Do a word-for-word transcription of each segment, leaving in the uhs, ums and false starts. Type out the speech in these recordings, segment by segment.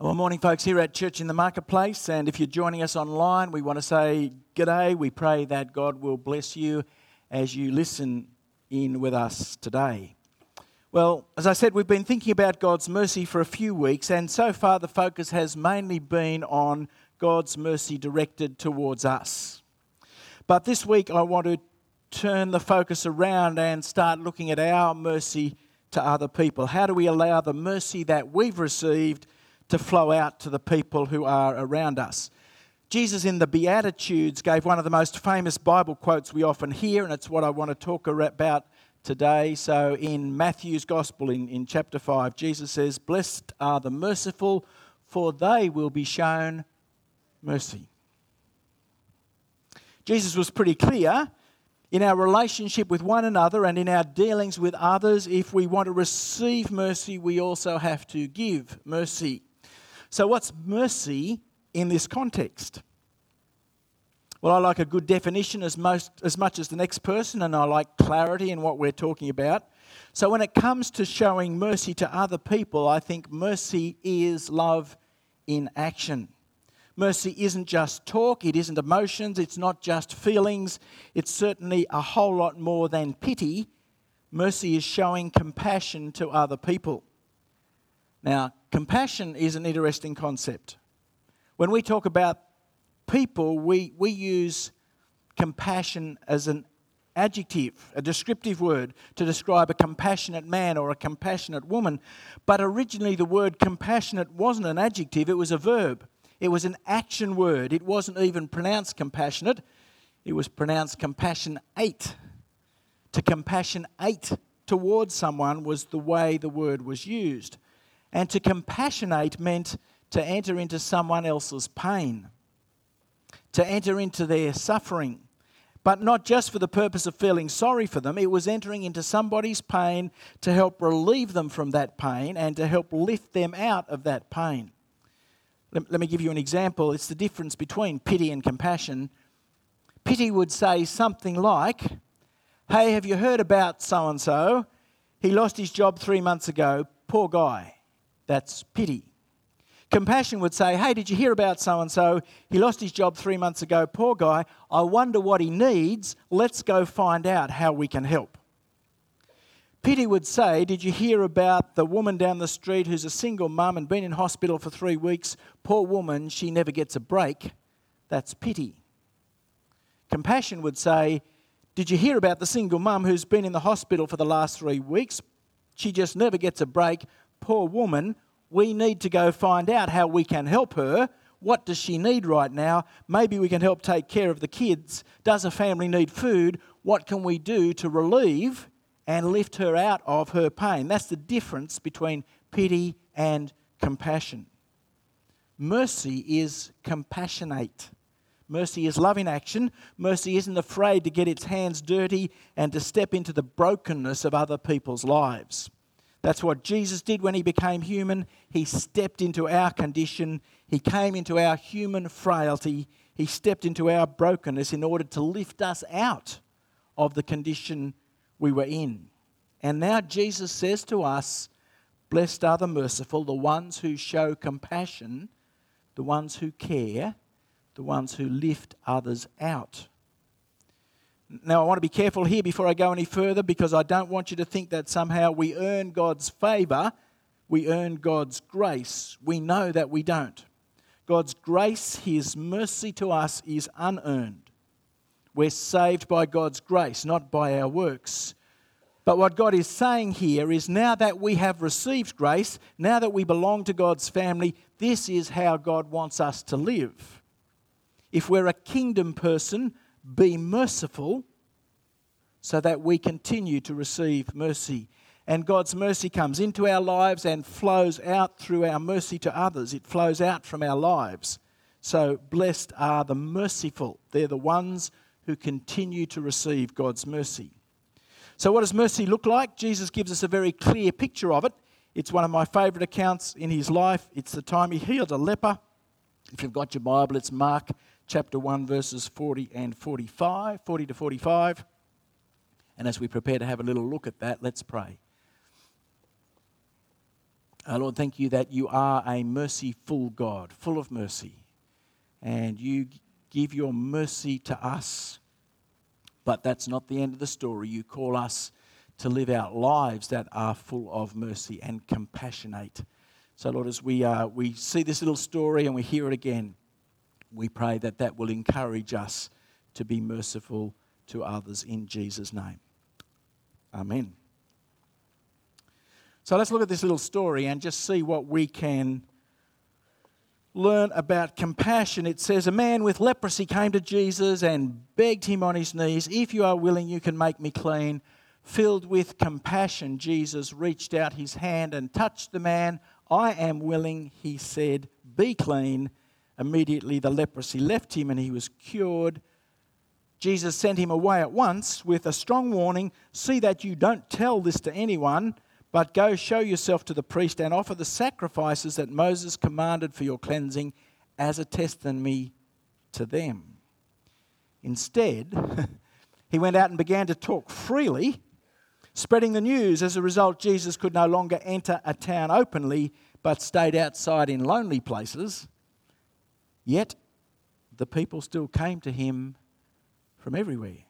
Well, morning, folks, here at Church in the Marketplace. And if you're joining us online, we want to say g'day. We pray that God will bless you as you listen in with us today. Well, as I said, we've been thinking about God's mercy for a few weeks, and so far the focus has mainly been on God's mercy directed towards us. But this week I want to turn the focus around and start looking at our mercy to other people. How do we allow the mercy that we've received to flow out to the people who are around us? Jesus in the Beatitudes gave one of the most famous Bible quotes we often hear, and it's what I want to talk about today. So in Matthew's Gospel, in, in chapter five, Jesus says, "Blessed are the merciful, for they will be shown mercy." Jesus was pretty clear in our relationship with one another and in our dealings with others. If we want to receive mercy, we also have to give mercy. So what's mercy in this context? Well, I like a good definition as most as much as the next person, and I like clarity in what we're talking about. So when it comes to showing mercy to other people, I think mercy is love in action. Mercy isn't just talk, it isn't emotions, it's not just feelings, it's certainly a whole lot more than pity. Mercy is showing compassion to other people. Now, compassion is an interesting concept. When we talk about people, we, we use compassion as an adjective, a descriptive word to describe a compassionate man or a compassionate woman. But originally the word compassionate wasn't an adjective, it was a verb. It was an action word. It wasn't even pronounced compassionate. It was pronounced compassionate. To compassionate towards someone was the way the word was used. And to compassionate meant to enter into someone else's pain, to enter into their suffering, but not just for the purpose of feeling sorry for them. It was entering into somebody's pain to help relieve them from that pain and to help lift them out of that pain. Let, let me give you an example. It's the difference between pity and compassion. Pity would say something like, "Hey, have you heard about so-and-so? He lost his job three months ago. Poor guy." That's pity. Compassion would say, "Hey, did you hear about so-and-so? He lost his job three months ago. Poor guy. I wonder what he needs. Let's go find out how we can help." Pity would say, "Did you hear about the woman down the street who's a single mum and been in hospital for three weeks? Poor woman, she never gets a break." That's pity. Compassion would say, "Did you hear about the single mum who's been in the hospital for the last three weeks? She just never gets a break. Poor woman, we need to go find out how we can help her. What does she need right now? Maybe we can help take care of the kids. Does a family need food? What can we do to relieve and lift her out of her pain?" That's the difference between pity and compassion. Mercy is compassionate. Mercy is love in action. Mercy isn't afraid to get its hands dirty and to step into the brokenness of other people's lives. That's what Jesus did when he became human. He stepped into our condition. He came into our human frailty. He stepped into our brokenness in order to lift us out of the condition we were in. And now Jesus says to us, "Blessed are the merciful," the ones who show compassion, the ones who care, the ones who lift others out. Now, I want to be careful here before I go any further, because I don't want you to think that somehow we earn God's favour, we earn God's grace. We know that we don't. God's grace, His mercy to us, is unearned. We're saved by God's grace, not by our works. But what God is saying here is, now that we have received grace, now that we belong to God's family, this is how God wants us to live. If we're a kingdom person, be merciful so that we continue to receive mercy. And God's mercy comes into our lives and flows out through our mercy to others. It flows out from our lives. So blessed are the merciful. They're the ones who continue to receive God's mercy. So what does mercy look like? Jesus gives us a very clear picture of it. It's one of my favourite accounts in his life. It's the time he healed a leper. If you've got your Bible, it's Mark chapter one, verses forty and forty-five, forty to forty-five. And as we prepare to have a little look at that, let's pray. Uh, Lord, thank you that you are a merciful God, full of mercy. And you give your mercy to us. But that's not the end of the story. You call us to live out lives that are full of mercy and compassionate. So, Lord, as we uh, we see this little story and we hear it again, we pray that that will encourage us to be merciful to others in Jesus' name. Amen. So let's look at this little story and just see what we can learn about compassion. It says, a man with leprosy came to Jesus and begged him on his knees, "If you are willing, you can make me clean." Filled with compassion, Jesus reached out his hand and touched the man. "I am willing," he said, "be clean." Immediately the leprosy left him and he was cured. Jesus sent him away at once with a strong warning, "See that you don't tell this to anyone, but go show yourself to the priest and offer the sacrifices that Moses commanded for your cleansing as a testimony to them." Instead, he went out and began to talk freely, spreading the news. As a result, Jesus could no longer enter a town openly, but stayed outside in lonely places. Yet, the people still came to him from everywhere.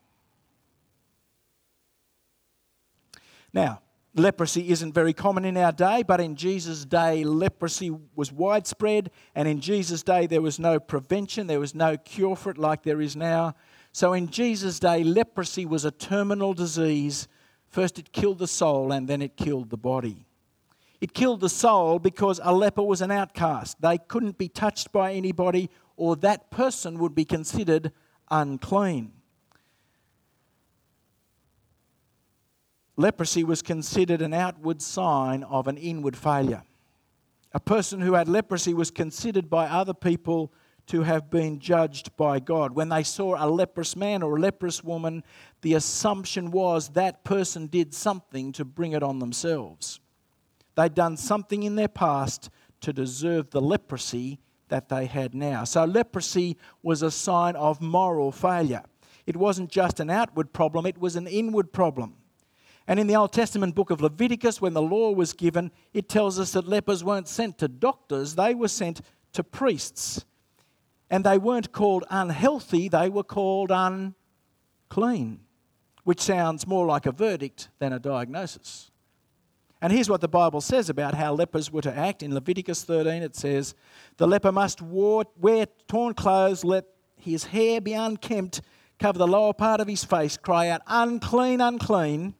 Now, leprosy isn't very common in our day, but in Jesus' day, leprosy was widespread, and in Jesus' day, there was no prevention, there was no cure for it like there is now. So in Jesus' day, leprosy was a terminal disease. First it killed the soul, and then it killed the body. It killed the soul because a leper was an outcast. They couldn't be touched by anybody, or that person would be considered unclean. Leprosy was considered an outward sign of an inward failure. A person who had leprosy was considered by other people to have been judged by God. When they saw a leprous man or a leprous woman, the assumption was that person did something to bring it on themselves. They'd done something in their past to deserve the leprosy that they had now. So leprosy was a sign of moral failure. It wasn't just an outward problem, it was an inward problem. And in the Old Testament book of Leviticus, when the law was given, it tells us that lepers weren't sent to doctors, they were sent to priests. And they weren't called unhealthy, they were called unclean, which sounds more like a verdict than a diagnosis. And here's what the Bible says about how lepers were to act. In Leviticus thirteen, it says, "The leper must wear torn clothes, let his hair be unkempt, cover the lower part of his face, cry out, 'Unclean, unclean.'"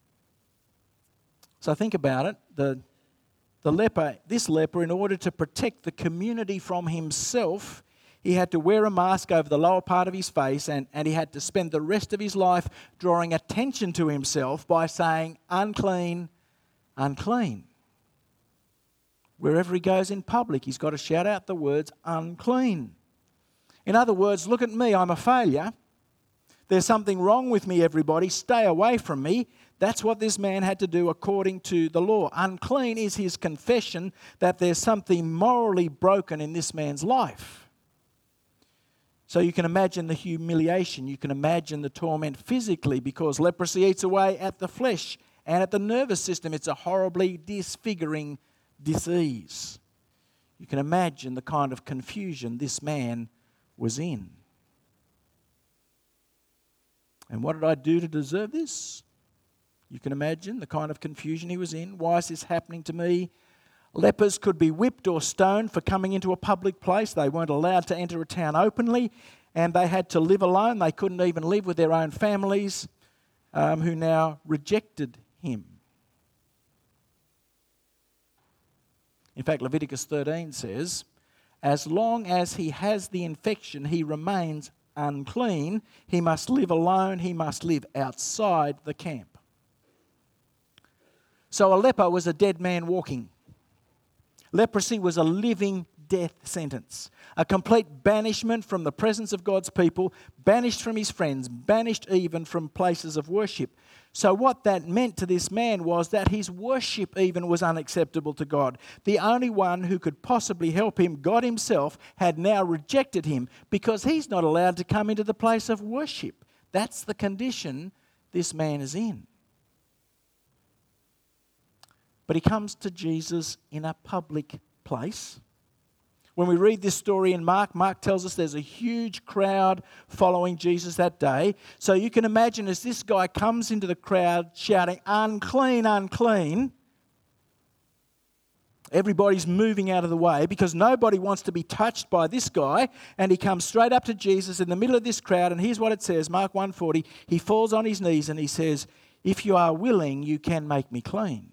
So think about it. The, the leper, this leper, in order to protect the community from himself, he had to wear a mask over the lower part of his face, and, and he had to spend the rest of his life drawing attention to himself by saying, "Unclean, unclean." Wherever he goes in public, he's got to shout out the words, "Unclean." In other words, look at me, I'm a failure. There's something wrong with me, everybody. Stay away from me. That's what this man had to do according to the law. Unclean is his confession that there's something morally broken in this man's life. So you can imagine the humiliation. You can imagine the torment physically, because leprosy eats away at the flesh and at the nervous system. It's a horribly disfiguring disease. You can imagine the kind of confusion this man was in. And what did I do to deserve this? You can imagine the kind of confusion he was in. Why is this happening to me? Lepers could be whipped or stoned for coming into a public place. They weren't allowed to enter a town openly, and they had to live alone. They couldn't even live with their own families, um, who now rejected him. In fact, Leviticus thirteen says, "As long as he has the infection, he remains unclean. He must live alone. He must live outside the camp." So a leper was a dead man walking. Leprosy was a living death sentence, a complete banishment from the presence of God's people, banished from his friends, banished even from places of worship. So what that meant to this man was that his worship even was unacceptable to God. The only one who could possibly help him, God himself, had now rejected him because he's not allowed to come into the place of worship. That's the condition this man is in. But he comes to Jesus in a public place. When we read this story in Mark, Mark tells us there's a huge crowd following Jesus that day. So you can imagine as this guy comes into the crowd shouting, "Unclean, unclean," everybody's moving out of the way because nobody wants to be touched by this guy. And he comes straight up to Jesus in the middle of this crowd. And here's what it says, Mark one forty. He falls on his knees and he says, "If you are willing, you can make me clean.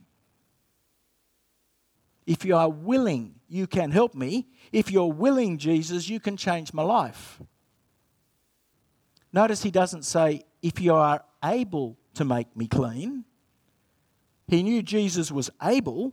If you are willing, you can help me. If you're willing, Jesus, you can change my life." Notice he doesn't say, "If you are able to make me clean." He knew Jesus was able.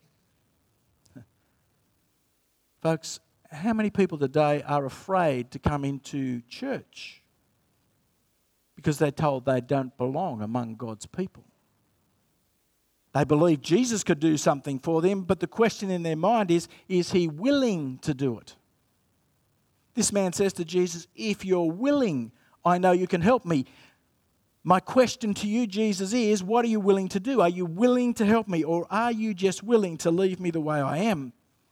Folks, how many people today are afraid to come into church because they're told they don't belong among God's people? They believe Jesus could do something for them, but the question in their mind is, is he willing to do it? This man says to Jesus, "If you're willing, I know you can help me." My question to you, Jesus, is what are you willing to do? Are you willing to help me, or are you just willing to leave me the way I am?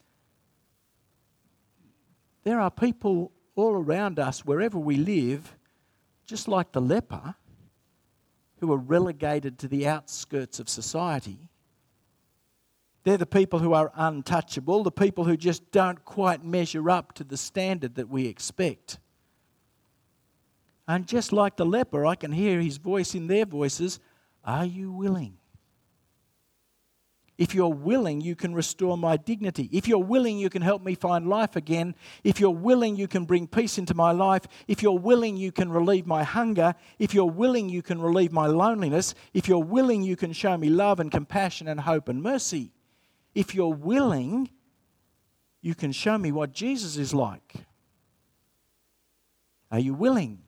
There are people all around us, wherever we live, just like the leper, who are relegated to the outskirts of society. They're the people who are untouchable, the people who just don't quite measure up to the standard that we expect. And just like the leper, I can hear his voice in their voices, "Are you willing? If you're willing, you can restore my dignity. If you're willing, you can help me find life again. If you're willing, you can bring peace into my life. If you're willing, you can relieve my hunger. If you're willing, you can relieve my loneliness. If you're willing, you can show me love and compassion and hope and mercy. If you're willing, you can show me what Jesus is like." Are you willing?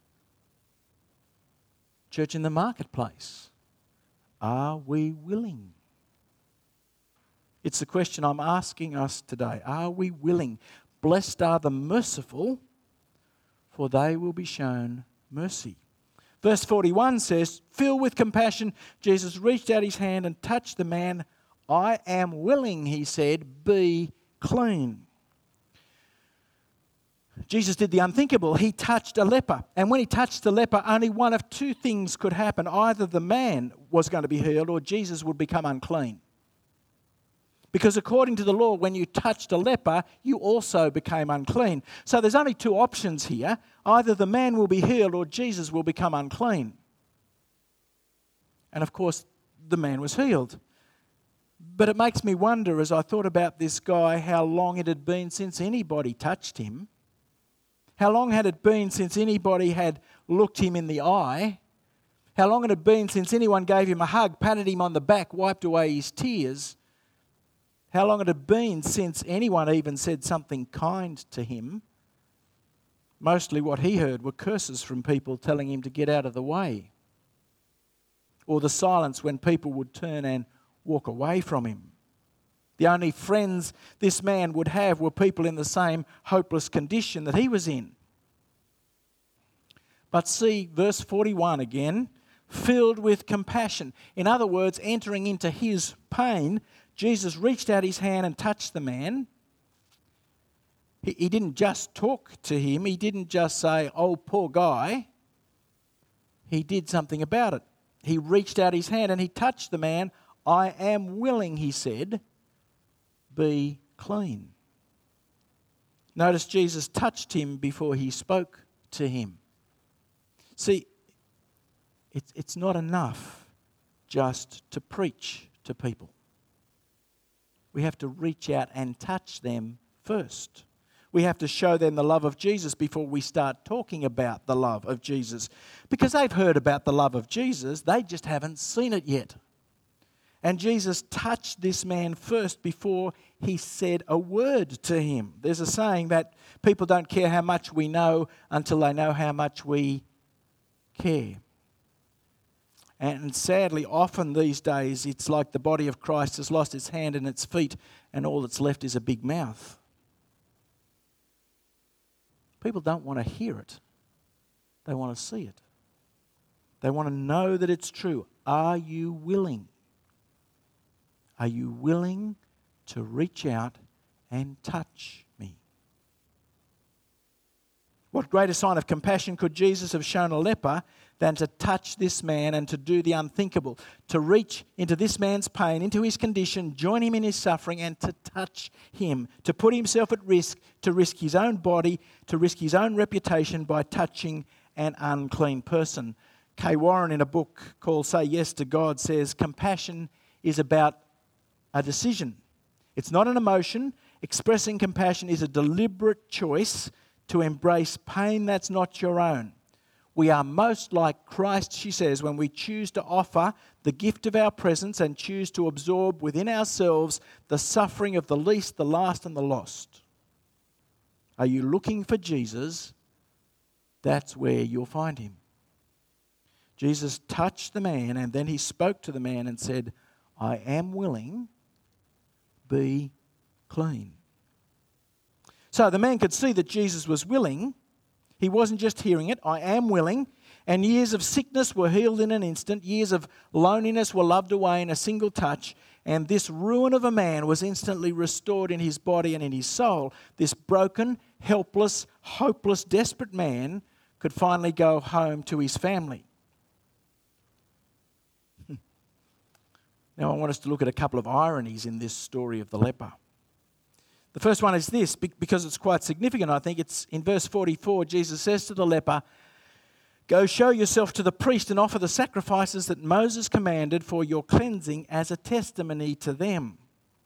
Church in the marketplace, are we willing? It's the question I'm asking us today. Are we willing? Blessed are the merciful, for they will be shown mercy. Verse forty-one says, filled with compassion, Jesus reached out his hand and touched the man. "I am willing," he said, "be clean." Jesus did the unthinkable. He touched a leper. And when he touched the leper, only one of two things could happen. Either the man was going to be healed or Jesus would become unclean. Because according to the law, when you touched a leper, you also became unclean. So there's only two options here. Either the man will be healed or Jesus will become unclean. And of course, the man was healed. But it makes me wonder, as I thought about this guy, how long it had been since anybody touched him. How long had it been since anybody had looked him in the eye? How long had it been since anyone gave him a hug, patted him on the back, wiped away his tears? How long had it been since anyone even said something kind to him? Mostly what he heard were curses from people telling him to get out of the way. Or the silence when people would turn and walk away from him. The only friends this man would have were people in the same hopeless condition that he was in. But see, verse forty-one again, filled with compassion. In other words, entering into his pain, Jesus reached out his hand and touched the man. He, he didn't just talk to him. He didn't just say, "Oh, poor guy." He did something about it. He reached out his hand and he touched the man. "I am willing," he said, "be clean." Notice Jesus touched him before he spoke to him. See, it's, it's not enough just to preach to people. We have to reach out and touch them first. We have to show them the love of Jesus before we start talking about the love of Jesus. Because they've heard about the love of Jesus, they just haven't seen it yet. And Jesus touched this man first before he said a word to him. There's a saying that people don't care how much we know until they know how much we care. And sadly, often these days, it's like the body of Christ has lost its hand and its feet, and all that's left is a big mouth. People don't want to hear it. They want to see it. They want to know that it's true. Are you willing? Are you willing to reach out and touch me? What greater sign of compassion could Jesus have shown a leper than to touch this man and to do the unthinkable, to reach into this man's pain, into his condition, join him in his suffering, and to touch him, to put himself at risk, to risk his own body, to risk his own reputation by touching an unclean person. Kay Warren, in a book called Say Yes to God, says compassion is about a decision. It's not an emotion. Expressing compassion is a deliberate choice to embrace pain that's not your own. We are most like Christ, she says, when we choose to offer the gift of our presence and choose to absorb within ourselves the suffering of the least, the last, and the lost. Are you looking for Jesus? That's where you'll find him. Jesus touched the man, and then he spoke to the man and said, I am willing, be clean. So the man could see that Jesus was willing. He wasn't just hearing it, I am willing. And years of sickness were healed in an instant. Years of loneliness were loved away in a single touch. And this ruin of a man was instantly restored in his body and in his soul. This broken, helpless, hopeless, desperate man could finally go home to his family. Now I want us to look at a couple of ironies in this story of the leper. The first one is this, because it's quite significant, I think. It's in verse forty-four, Jesus says to the leper, go show yourself to the priest and offer the sacrifices that Moses commanded for your cleansing as a testimony to them.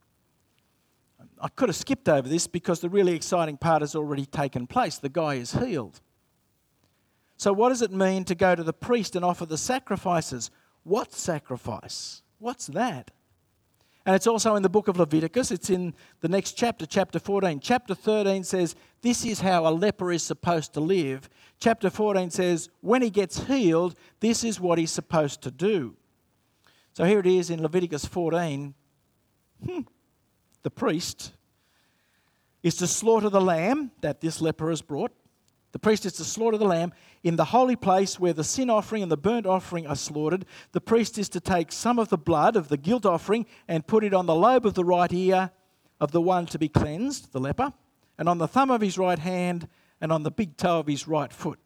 I could have skipped over this because the really exciting part has already taken place. The guy is healed. So what does it mean to go to the priest and offer the sacrifices? What sacrifice? What's that? And it's also in the book of Leviticus. It's in the next chapter, chapter fourteen. Chapter thirteen says, this is how a leper is supposed to live. Chapter fourteen says, when he gets healed, this is what he's supposed to do. So here it is in Leviticus fourteen. Hmm. The priest is to slaughter the lamb that this leper has brought. The priest is to slaughter the lamb in the holy place where the sin offering and the burnt offering are slaughtered. The priest is to take some of the blood of the guilt offering and put it on the lobe of the right ear of the one to be cleansed, the leper, and on the thumb of his right hand and on the big toe of his right foot.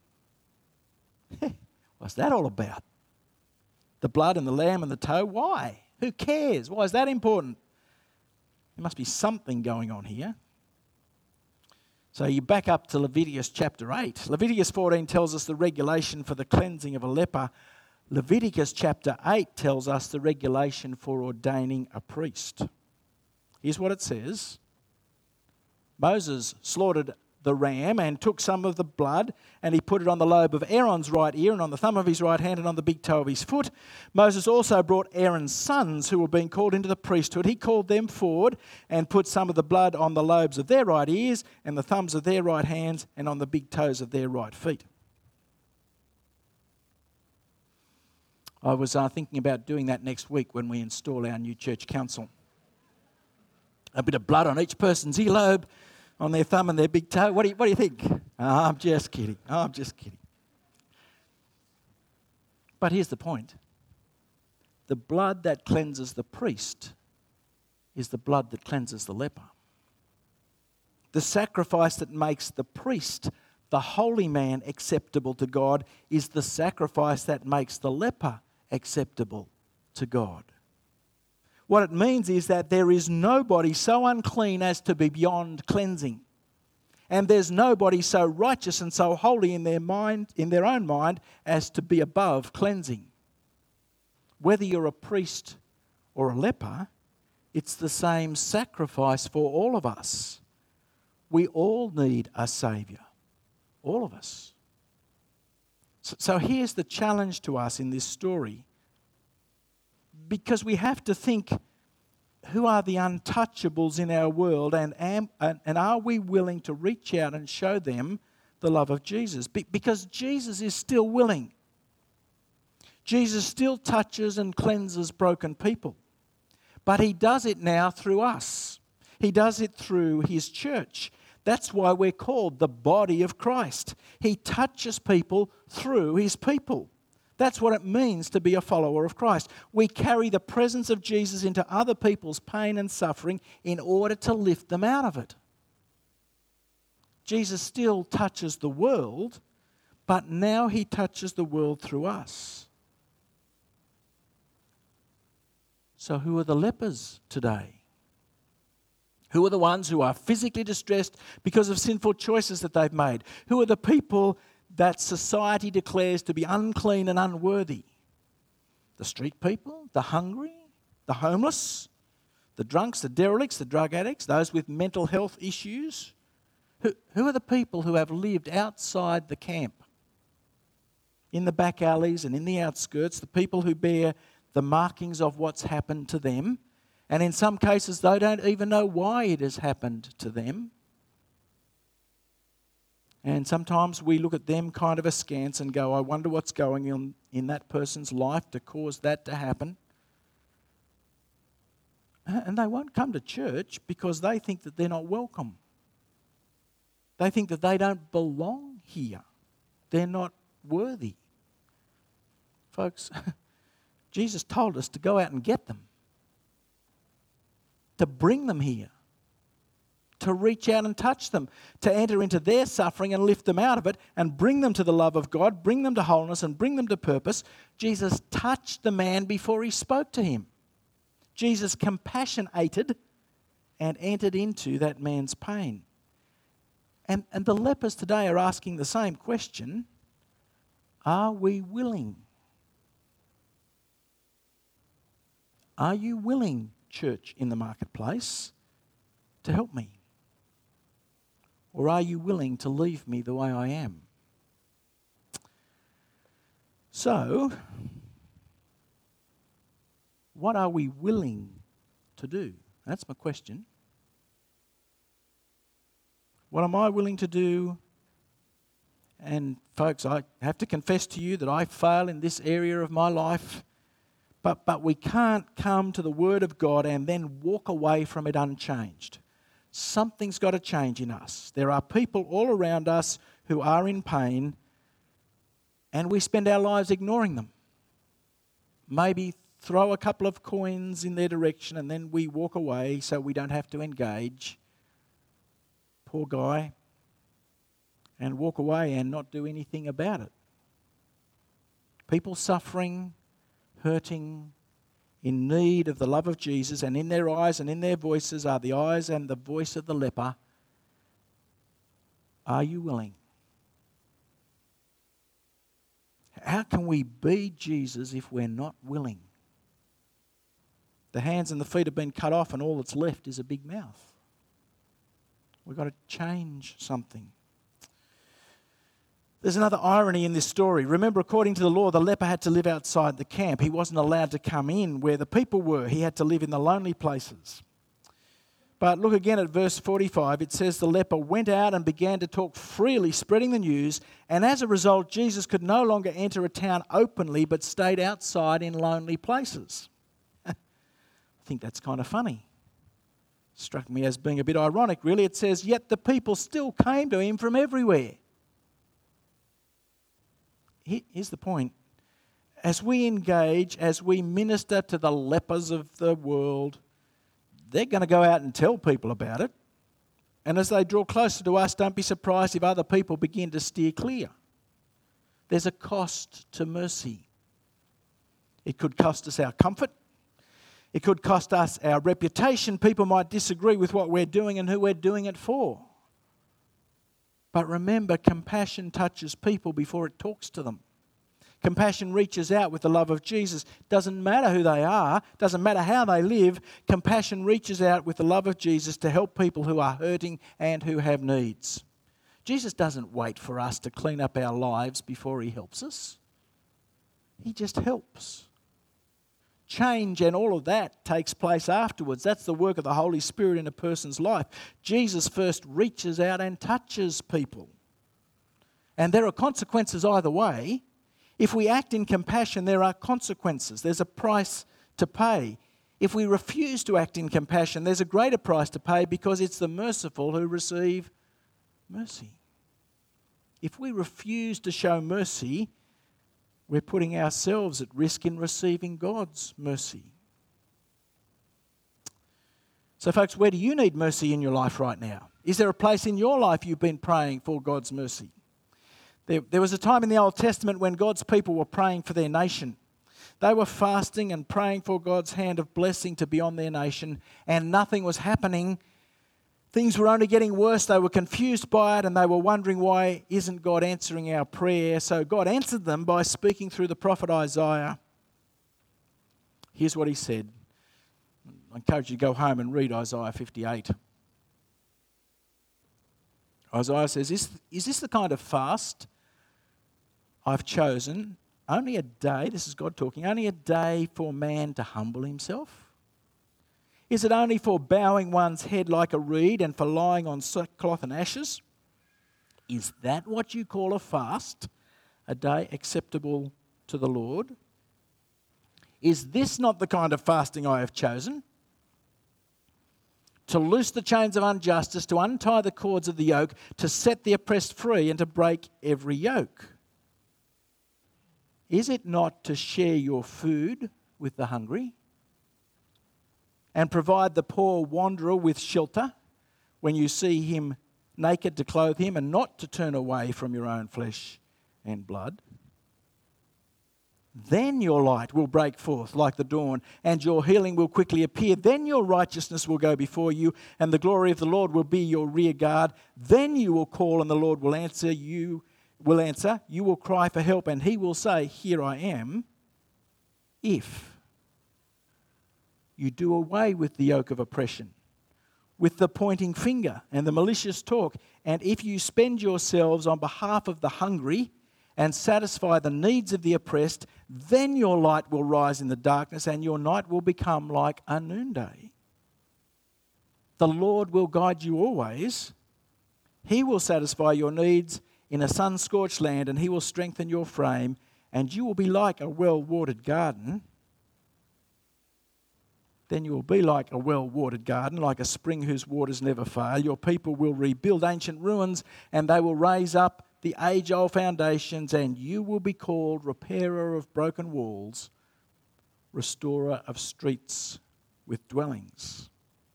What's that all about? The blood and the lamb and the toe? Why? Who cares? Why is that important? There must be something going on here. So you back up to Leviticus chapter eight. Leviticus fourteen tells us the regulation for the cleansing of a leper. Leviticus chapter eight tells us the regulation for ordaining a priest. Here's what it says. Moses slaughtered the ram and took some of the blood and he put it on the lobe of Aaron's right ear and on the thumb of his right hand and on the big toe of his foot. Moses also brought Aaron's sons who were being called into the priesthood. He called them forward and put some of the blood on the lobes of their right ears and the thumbs of their right hands and on the big toes of their right feet. I was uh, thinking about doing that next week when we install our new church council. A bit of blood on each person's earlobe, on their thumb and their big toe. What do you, what do you think? Oh, I'm just kidding. Oh, I'm just kidding. But here's the point. The blood that cleanses the priest is the blood that cleanses the leper. The sacrifice that makes the priest, the holy man, acceptable to God is the sacrifice that makes the leper acceptable to God. What it means is that there is nobody so unclean as to be beyond cleansing. And there's nobody so righteous and so holy in their mind, in their own mind, as to be above cleansing. Whether you're a priest or a leper, it's the same sacrifice for all of us. We all need a Saviour. All of us. So, so here's the challenge to us in this story. Because we have to think, who are the untouchables in our world, and, am, and are we willing to reach out and show them the love of Jesus? Be, because Jesus is still willing. Jesus still touches and cleanses broken people. But he does it now through us. He does it through his church. That's why we're called the body of Christ. He touches people through his people. That's what it means to be a follower of Christ. We carry the presence of Jesus into other people's pain and suffering in order to lift them out of it. Jesus still touches the world, but now he touches the world through us. So who are the lepers today? Who are the ones who are physically distressed because of sinful choices that they've made? Who are the people that society declares to be unclean and unworthy? The street people, the hungry, the homeless, the drunks, the derelicts, the drug addicts, those with mental health issues. Who, who are the people who have lived outside the camp, in the back alleys and in the outskirts, the people who bear the markings of what's happened to them, and in some cases they don't even know why it has happened to them. And sometimes we look at them kind of askance and go, I wonder what's going on in that person's life to cause that to happen. And they won't come to church because they think that they're not welcome. They think that they don't belong here. They're not worthy. Folks, Jesus told us to go out and get them, to bring them here, to reach out and touch them, to enter into their suffering and lift them out of it and bring them to the love of God, bring them to wholeness and bring them to purpose. Jesus touched the man before he spoke to him. Jesus compassionated and entered into that man's pain. And, and the lepers today are asking the same question. Are we willing? Are you willing, church in the marketplace, to help me? Or are you willing to leave me the way I am? So, what are we willing to do? That's my question. What am I willing to do? And folks, I have to confess to you that I fail in this area of my life. But, but we can't come to the Word of God and then walk away from it unchanged. Something's got to change in us. There are people all around us who are in pain, and we spend our lives ignoring them. Maybe throw a couple of coins in their direction and then we walk away so we don't have to engage. Poor guy. And walk away and not do anything about it. People suffering, hurting, in need of the love of Jesus, and in their eyes and in their voices are the eyes and the voice of the leper. Are you willing? How can we be Jesus if we're not willing? The hands and the feet have been cut off and all that's left is a big mouth. We've got to change something. There's another irony in this story. Remember, according to the law, the leper had to live outside the camp. He wasn't allowed to come in where the people were. He had to live in the lonely places. But look again at verse forty-five. It says the leper went out and began to talk freely, spreading the news. And as a result, Jesus could no longer enter a town openly, but stayed outside in lonely places. I think that's kind of funny. Struck me as being a bit ironic, really. It says, yet the people still came to him from everywhere. Here's the point. As we engage, as we minister to the lepers of the world, they're going to go out and tell people about it. And as they draw closer to us, don't be surprised if other people begin to steer clear. There's a cost to mercy. It could cost us our comfort. It could cost us our reputation. People might disagree with what we're doing and who we're doing it for. But remember, compassion touches people before it talks to them. Compassion reaches out with the love of Jesus. Doesn't matter who they are, doesn't matter how they live, compassion reaches out with the love of Jesus to help people who are hurting and who have needs. Jesus doesn't wait for us to clean up our lives before he helps us. He just helps. Change and all of that takes place afterwards. That's the work of the Holy Spirit in a person's life. Jesus first reaches out and touches people. And there are consequences either way. If we act in compassion, there are consequences. There's a price to pay. If we refuse to act in compassion, there's a greater price to pay because it's the merciful who receive mercy. If we refuse to show mercy, we're putting ourselves at risk in receiving God's mercy. So folks, where do you need mercy in your life right now? Is there a place in your life you've been praying for God's mercy? There, there was a time in the Old Testament when God's people were praying for their nation. They were fasting and praying for God's hand of blessing to be on their nation, and nothing was happening. Things were only getting worse. They were confused by it, and they were wondering, why isn't God answering our prayer? So God answered them by speaking through the prophet Isaiah. Here's what he said. I encourage you to go home and read Isaiah fifty-eight. Isaiah says, is, is this the kind of fast I've chosen? Only a day, this is God talking, only a day for man to humble himself? Is it only for bowing one's head like a reed and for lying on sackcloth and ashes? Is that what you call a fast, a day acceptable to the Lord? Is this not the kind of fasting I have chosen? To loose the chains of injustice, to untie the cords of the yoke, to set the oppressed free and to break every yoke. Is it not to share your food with the hungry and provide the poor wanderer with shelter when you see him naked to clothe him, and not to turn away from your own flesh and blood? Then your light will break forth like the dawn, and your healing will quickly appear. Then your righteousness will go before you, and the glory of the Lord will be your rear guard. Then you will call, and the Lord will answer you. will answer, you will cry for help, and he will say, here I am. If you do away with the yoke of oppression, with the pointing finger and the malicious talk, and if you spend yourselves on behalf of the hungry and satisfy the needs of the oppressed, then your light will rise in the darkness and your night will become like a noonday. The Lord will guide you always. He will satisfy your needs in a sun-scorched land, and he will strengthen your frame, and you will be like a well-watered garden. Then you will be like a well-watered garden, like a spring whose waters never fail. Your people will rebuild ancient ruins, and they will raise up the age-old foundations, and you will be called repairer of broken walls, restorer of streets with dwellings.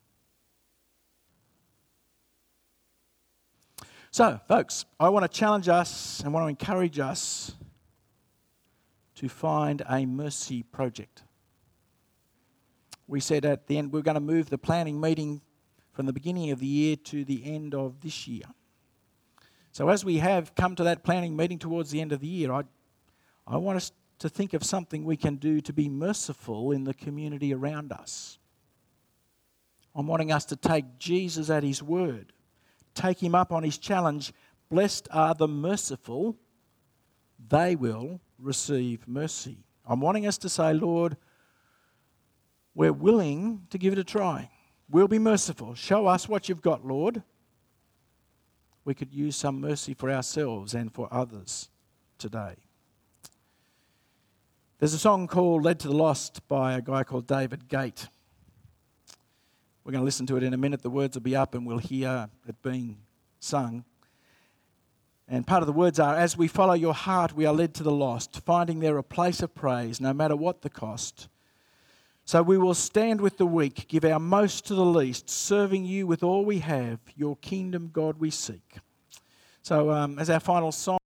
So, folks, I want to challenge us and want to encourage us to find a mercy project. We said at the end we're going to move the planning meeting from the beginning of the year to the end of this year. So as we have come to that planning meeting towards the end of the year, I, I want us to think of something we can do to be merciful in the community around us. I'm wanting us to take Jesus at his word. Take him up on his challenge. Blessed are the merciful, they will receive mercy. I'm wanting us to say, Lord, we're willing to give it a try. We'll be merciful. Show us what you've got, Lord. We could use some mercy for ourselves and for others today. There's a song called Led to the Lost by a guy called David Gate. We're going to listen to it in a minute. The words will be up and we'll hear it being sung. And part of the words are, as we follow your heart, we are led to the lost, finding there a place of praise, no matter what the cost. So we will stand with the weak, give our most to the least, serving you with all we have, your kingdom, God, we seek. So um, as our final song,